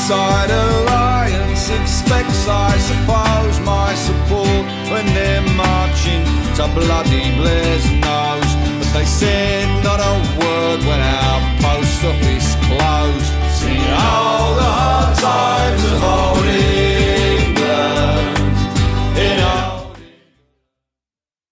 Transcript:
Side Alliance expects, I suppose, my support when they're marching to bloody Blair's nose. But they said not a word when our post office closed. Singing,